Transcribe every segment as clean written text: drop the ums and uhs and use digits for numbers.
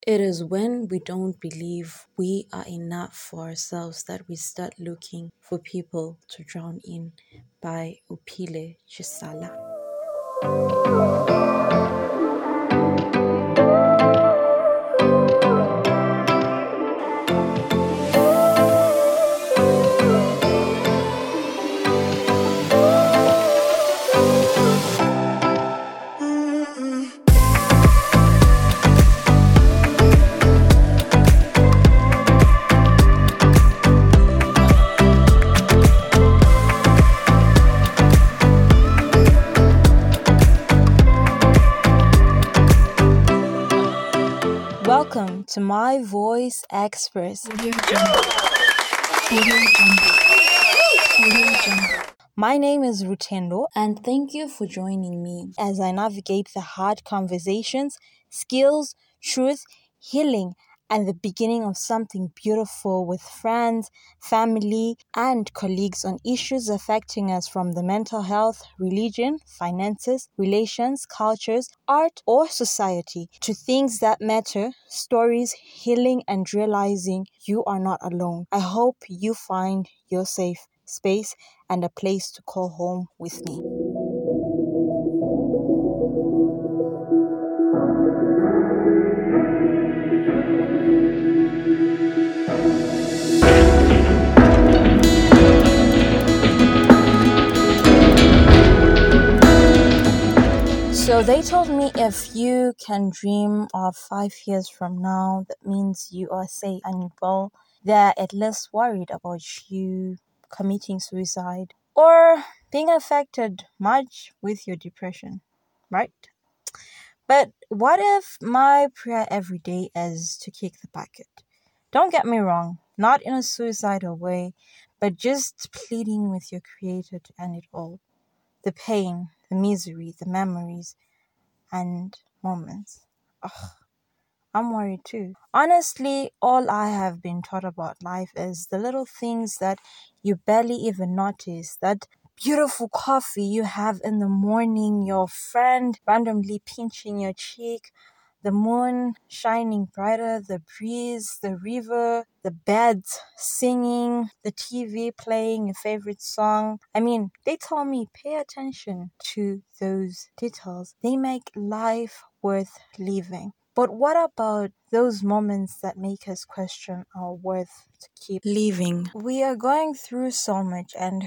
It is when we don't believe we are enough for ourselves that we start looking for people to drown in, by Upile Chisala. Welcome to My Voice Express. My name is Rutendo, and thank you for joining me as I navigate the hard conversations, skills, truth, healing, and the beginning of something beautiful with friends, family, and colleagues on issues affecting us from the mental health, religion, finances, relations, cultures, art, or society to things that matter, stories, healing, and realizing you are not alone. I hope you find your safe space and a place to call home with me. So they told me if you can dream of 5 years from now, that means you are safe and well, they're at least worried about you committing suicide or being affected much with your depression, right? But what if my prayer every day is to kick the bucket? Don't get me wrong, not in a suicidal way, but just pleading with your Creator to end it all. The pain, the misery, the memories, and moments. Ugh, I'm worried too. Honestly, all I have been taught about life is the little things that you barely even notice. That beautiful coffee you have in the morning, your friend randomly pinching your cheek, the moon shining brighter, the breeze, the river, the birds singing, the TV playing your favorite song. I mean, they tell me pay attention to those details. They make life worth living. But what about those moments that make us question our worth to keep living? We are going through so much, and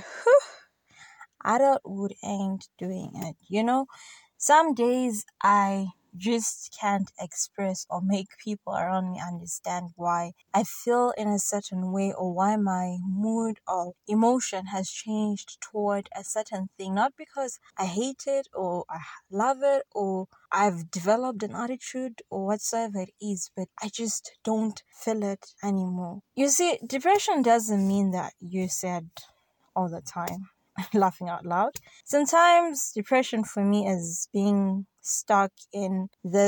adulthood ain't doing it. Some days I just can't express or make people around me understand why I feel in a certain way or why my mood or emotion has changed toward a certain thing. Not because I hate it or I love it or I've developed an attitude or whatsoever it is, but I just don't feel it anymore. You see, depression doesn't mean that you're sad all the time. Laughing out loud. Sometimes depression for me is being stuck in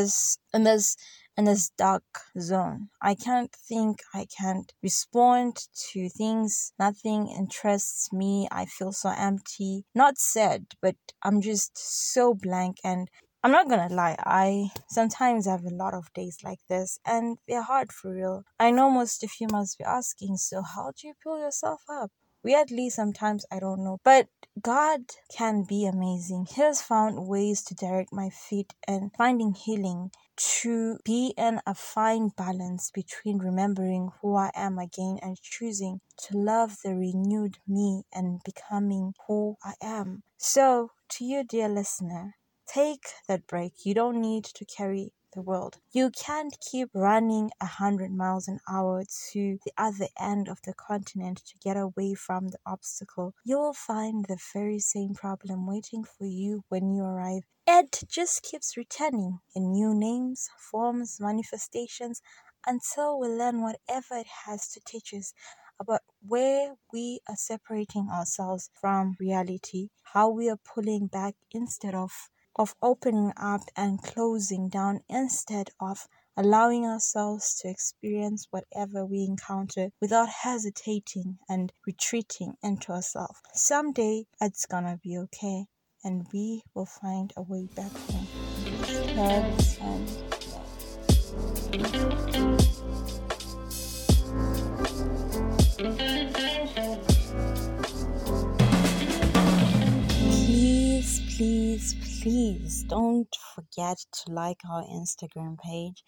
this dark zone. I can't think, I can't respond to things. Nothing interests me. I feel so empty. Not sad, but I'm just so blank, and I'm not gonna lie, I sometimes have a lot of days like this, and they're hard for real. I know most of you must be asking, so how do you pull yourself up? Weirdly, sometimes I don't know. But God can be amazing. He has found ways to direct my feet and finding healing, to be in a fine balance between remembering who I am again and choosing to love the renewed me and becoming who I am. So, to you, dear listener, take that break. You don't need to carry the world. You can't keep running 100 miles an hour to the other end of the continent to get away from the obstacle. You will find the very same problem waiting for you when you arrive. It just keeps returning in new names, forms, manifestations until we learn whatever it has to teach us about where we are separating ourselves from reality, how we are pulling back instead of opening up and closing down instead of allowing ourselves to experience whatever we encounter without hesitating and retreating into ourselves. Someday it's gonna be okay and we will find a way back home. Hugs and love. Please don't forget to like our Instagram page,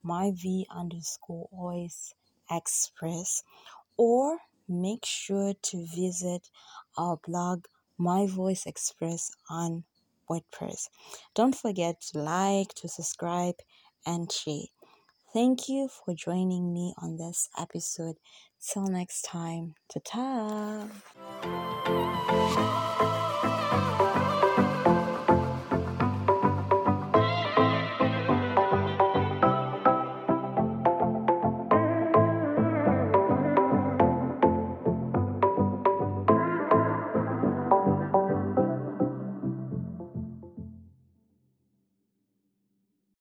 myv_voice express, or make sure to visit our blog, My Voice Express, on WordPress. Don't forget to like, to subscribe, and share. Thank you for joining me on this episode. Till next time, ta-ta!